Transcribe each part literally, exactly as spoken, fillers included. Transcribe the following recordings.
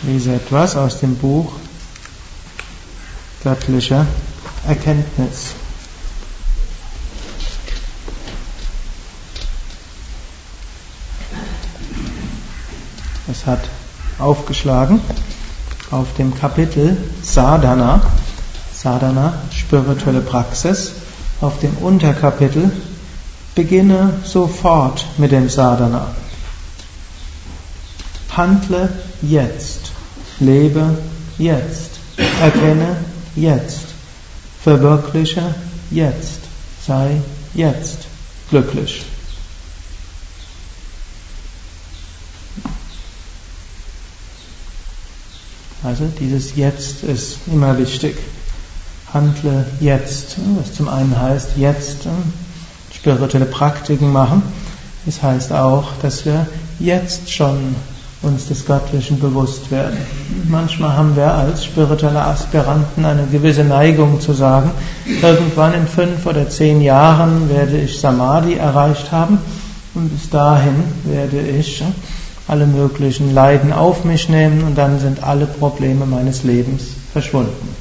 lese etwas aus dem Buch Göttliche Erkenntnis. Es hat aufgeschlagen auf dem Kapitel Sadhana, Sadhana, spirituelle Praxis, auf dem Unterkapitel Beginne sofort mit dem Sadhana. Handle jetzt, lebe jetzt, erkenne jetzt, verwirkliche jetzt, sei jetzt glücklich. Also dieses Jetzt ist immer wichtig. Handle jetzt, was zum einen heißt, jetzt spirituelle Praktiken machen. Das heißt auch, dass wir jetzt schon uns des Göttlichen bewusst werden. Manchmal haben wir als spirituelle Aspiranten eine gewisse Neigung zu sagen, irgendwann in fünf oder zehn Jahren werde ich Samadhi erreicht haben und bis dahin werde ich alle möglichen Leiden auf mich nehmen und dann sind alle Probleme meines Lebens verschwunden.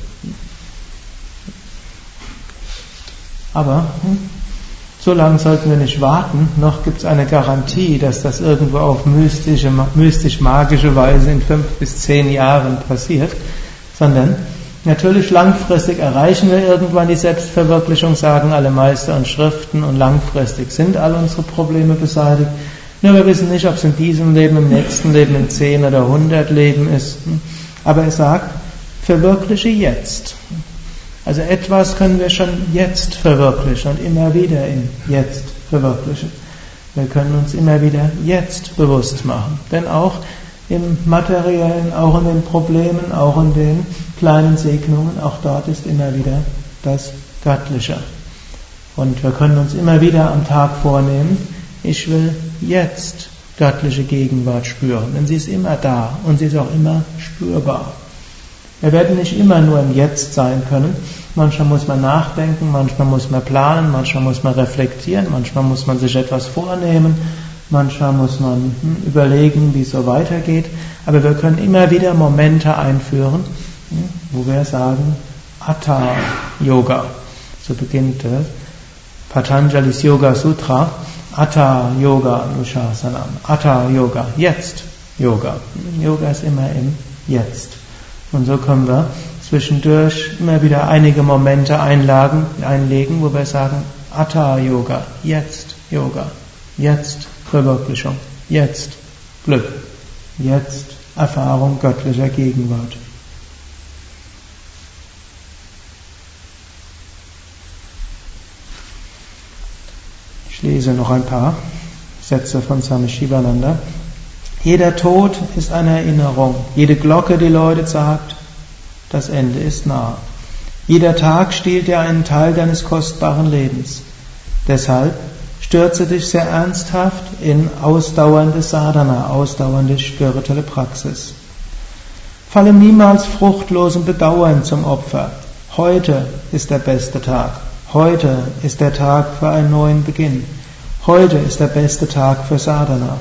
Aber so lange sollten wir nicht warten, noch gibt es eine Garantie, dass das irgendwo auf mystische, mystisch-magische Weise in fünf bis zehn Jahren passiert, sondern natürlich langfristig erreichen wir irgendwann die Selbstverwirklichung, sagen alle Meister und Schriften, und langfristig sind all unsere Probleme beseitigt. Nur wir wissen nicht, ob es in diesem Leben, im nächsten Leben, in zehn oder hundert Leben ist. Aber er sagt, verwirkliche jetzt. Also etwas können wir schon jetzt verwirklichen und immer wieder im Jetzt verwirklichen. Wir können uns immer wieder jetzt bewusst machen. Denn auch im Materiellen, auch in den Problemen, auch in den kleinen Segnungen, auch dort ist immer wieder das Göttliche. Und wir können uns immer wieder am Tag vornehmen, ich will jetzt göttliche Gegenwart spüren. Denn sie ist immer da und sie ist auch immer spürbar. Wir werden nicht immer nur im Jetzt sein können. Manchmal muss man nachdenken, manchmal muss man planen, manchmal muss man reflektieren, manchmal muss man sich etwas vornehmen, manchmal muss man hm, überlegen, wie es so weitergeht. Aber wir können immer wieder Momente einführen, hm, wo wir sagen, Hatha Yoga. So beginnt äh, Patanjali's Yoga Sutra. Hatha Yoga Anushasana. Hatha Yoga, jetzt Yoga. Yoga ist immer im Jetzt. Und so können wir zwischendurch immer wieder einige Momente einlagen, einlegen, wo wir sagen, Hatha Yoga, jetzt Yoga, jetzt Verwirklichung, jetzt Glück, jetzt Erfahrung göttlicher Gegenwart. Ich lese noch ein paar Sätze von Swami Shivananda. Jeder Tod ist eine Erinnerung. Jede Glocke, die läutet, sagt, das Ende ist nah. Jeder Tag stiehlt dir einen Teil deines kostbaren Lebens. Deshalb stürze dich sehr ernsthaft in ausdauernde Sadhana, ausdauernde spirituelle Praxis. Falle niemals fruchtlosem Bedauern zum Opfer. Heute ist der beste Tag. Heute ist der Tag für einen neuen Beginn. Heute ist der beste Tag für Sadhana.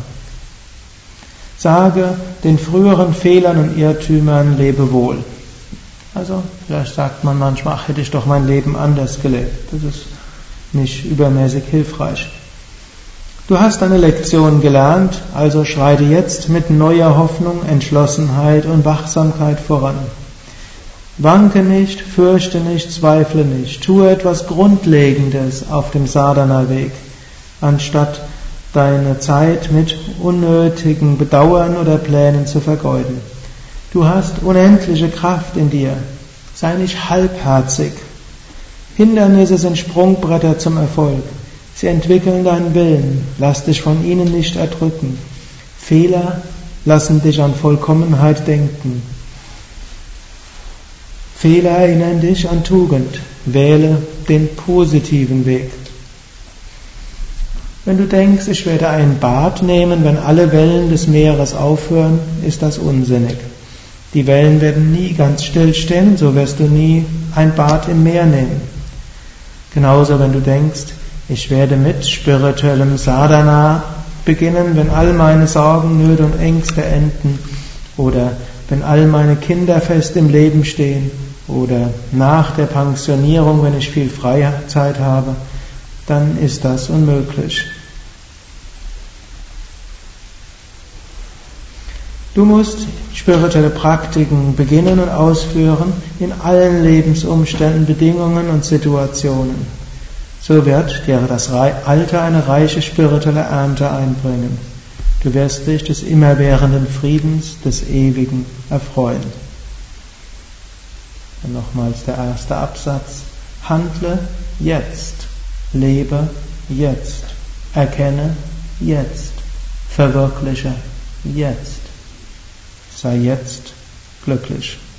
Sage den früheren Fehlern und Irrtümern Lebewohl. Also, vielleicht sagt man manchmal, ach, hätte ich doch mein Leben anders gelebt. Das ist nicht übermäßig hilfreich. Du hast deine Lektion gelernt, also schreite jetzt mit neuer Hoffnung, Entschlossenheit und Wachsamkeit voran. Wanke nicht, fürchte nicht, zweifle nicht. Tue etwas Grundlegendes auf dem Sadhana-Weg, anstatt deine Zeit mit unnötigen Bedauern oder Plänen zu vergeuden. Du hast unendliche Kraft in dir. Sei nicht halbherzig. Hindernisse sind Sprungbretter zum Erfolg. Sie entwickeln deinen Willen. Lass dich von ihnen nicht erdrücken. Fehler lassen dich an Vollkommenheit denken. Fehler erinnern dich an Tugend. Wähle den positiven Weg. Wenn du denkst, ich werde ein Bad nehmen, wenn alle Wellen des Meeres aufhören, ist das unsinnig. Die Wellen werden nie ganz stillstehen, so wirst du nie ein Bad im Meer nehmen. Genauso, wenn du denkst, ich werde mit spirituellem Sadhana beginnen, wenn all meine Sorgen, Nöte und Ängste enden, oder wenn all meine Kinder fest im Leben stehen oder nach der Pensionierung, wenn ich viel Freizeit habe, dann ist das unmöglich. Du musst spirituelle Praktiken beginnen und ausführen in allen Lebensumständen, Bedingungen und Situationen. So wird dir das Alter eine reiche spirituelle Ernte einbringen. Du wirst dich des immerwährenden Friedens, des Ewigen erfreuen. Und nochmals der erste Absatz. Handle jetzt, lebe jetzt, erkenne jetzt, verwirkliche jetzt. Sei jetzt glücklich.